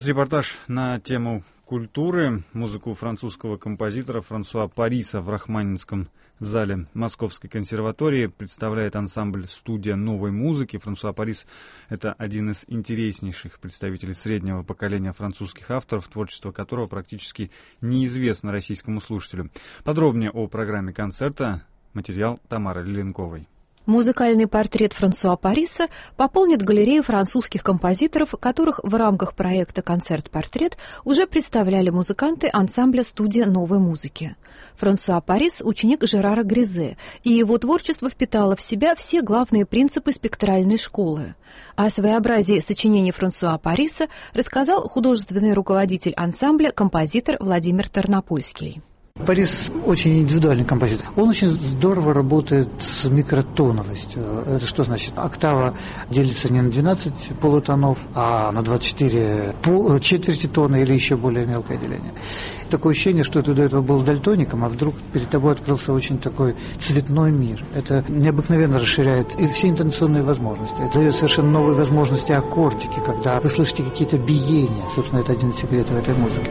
Репортаж на тему культуры. Музыку французского композитора Франсуа Париса в Рахманинском зале Московской консерватории представляет ансамбль «Студия новой музыки». Франсуа Парис — это один из интереснейших представителей среднего поколения французских авторов, творчество которого практически неизвестно российскому слушателю. Подробнее о программе концерта материал Тамары Лиленковой. Музыкальный портрет Франсуа Париса пополнит галерею французских композиторов, которых в рамках проекта «Концерт-портрет» уже представляли музыканты ансамбля «Студия новой музыки». Франсуа Парис — ученик Жерара Гризе, и его творчество впитало в себя все главные принципы спектральной школы. О своеобразии сочинений Франсуа Париса рассказал художественный руководитель ансамбля, композитор Владимир Тарнопольский. Парис очень индивидуальный композитор. Он очень здорово работает с микротоновостью. Это что значит? Октава делится не на 12 полутонов, а на 24 четверти тона или еще более мелкое деление. Такое ощущение, что ты до этого был дальтоником, а вдруг перед тобой открылся очень такой цветной мир. Это необыкновенно расширяет и все интонационные возможности. Это дает совершенно новые возможности аккордики, когда вы слышите какие-то биения. Собственно, это один из секретов этой музыки.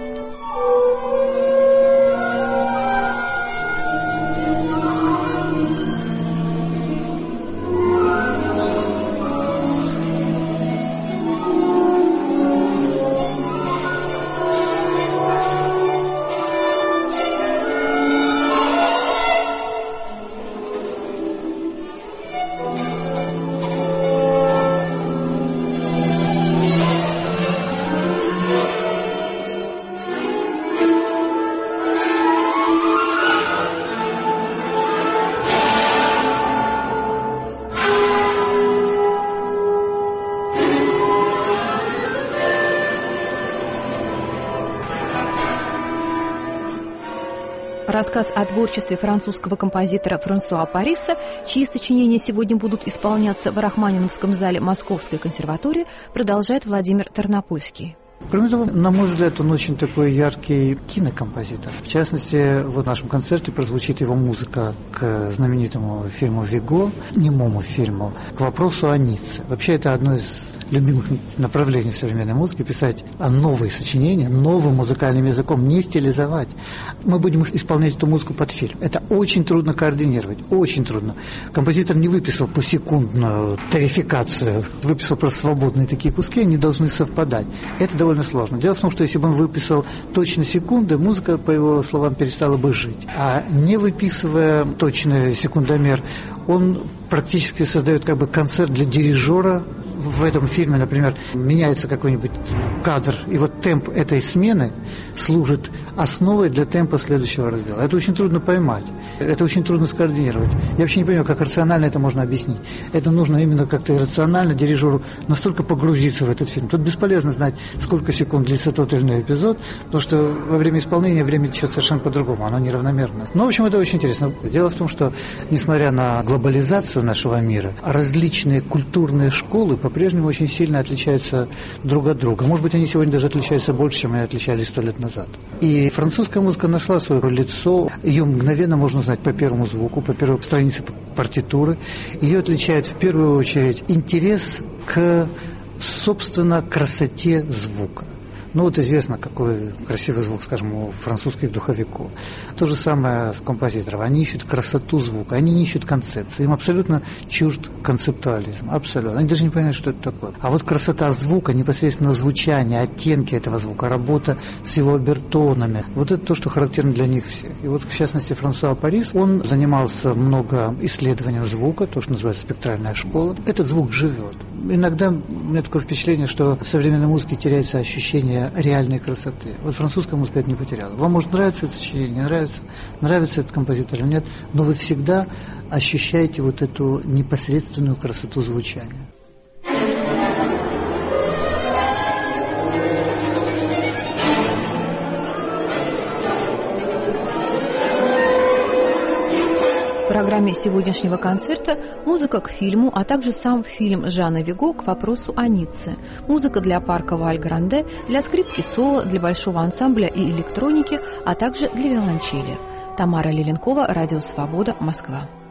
Рассказ о творчестве французского композитора Франсуа Париса, чьи сочинения сегодня будут исполняться в Рахманиновском зале Московской консерватории, продолжает Владимир Тарнопольский. Кроме того, на мой взгляд, он очень такой яркий кинокомпозитор. В частности, вот в нашем концерте прозвучит его музыка к знаменитому фильму «Виго», немому фильму, к вопросу о Ницце. Вообще, это одно из любимых направлений современной музыки — писать новые сочинения, новым музыкальным языком, не стилизовать. Мы будем исполнять эту музыку под фильм. Это очень трудно координировать, очень трудно. Композитор не выписал посекундную тарификацию, выписал просто свободные такие куски, они должны совпадать. Это довольно сложно. Дело в том, что если бы он выписал точно секунды, музыка, по его словам, перестала бы жить. А не выписывая точный секундомер, он практически создает как бы концерт для дирижера. В этом фильме, например, меняется какой-нибудь кадр, и вот темп этой смены служит основой для темпа следующего раздела. Это очень трудно поймать, это очень трудно скоординировать. Я вообще не понимаю, как рационально это можно объяснить. Это нужно именно как-то иррационально дирижеру настолько погрузиться в этот фильм. Тут бесполезно знать, сколько секунд длится тот или иной эпизод, потому что во время исполнения время течет совершенно по-другому, оно неравномерно. Но, в общем, это очень интересно. Дело в том, что, несмотря на глобализацию нашего мира, различные культурные школы по-прежнему очень сильно отличаются друг от друга. Может быть, они сегодня даже отличаются больше, чем они отличались 100 лет назад. И французская музыка нашла свое лицо. Ее мгновенно можно узнать по первому звуку, по первой странице партитуры. Ее отличает в первую очередь интерес к, собственно, красоте звука. Ну вот известно, какой красивый звук, скажем, у французских духовиков. То же самое с композитором. Они ищут красоту звука, они не ищут концепцию. Им абсолютно чужд концептуализм. Абсолютно. Они даже не понимают, что это такое. А вот красота звука, непосредственно звучание, оттенки этого звука, работа с его обертонами, вот это то, что характерно для них всех. И вот, в частности, Франсуа Парис, он занимался много исследованием звука, то, что называется спектральная школа. Этот звук живет. Иногда у меня такое впечатление, что в современной музыке теряется ощущение реальной красоты. Вот французская музыка это не потеряла. Вам может нравиться это сочинение, не нравится этот композитор или нет, но вы всегда ощущаете вот эту непосредственную красоту звучания. В программе сегодняшнего концерта музыка к фильму, а также сам фильм Жана Виго к вопросу о Ницце, музыка для парка Валь-Гранде, для скрипки соло, для большого ансамбля и электроники, а также для виолончели. Тамара Лиленкова, Радио Свобода, Москва.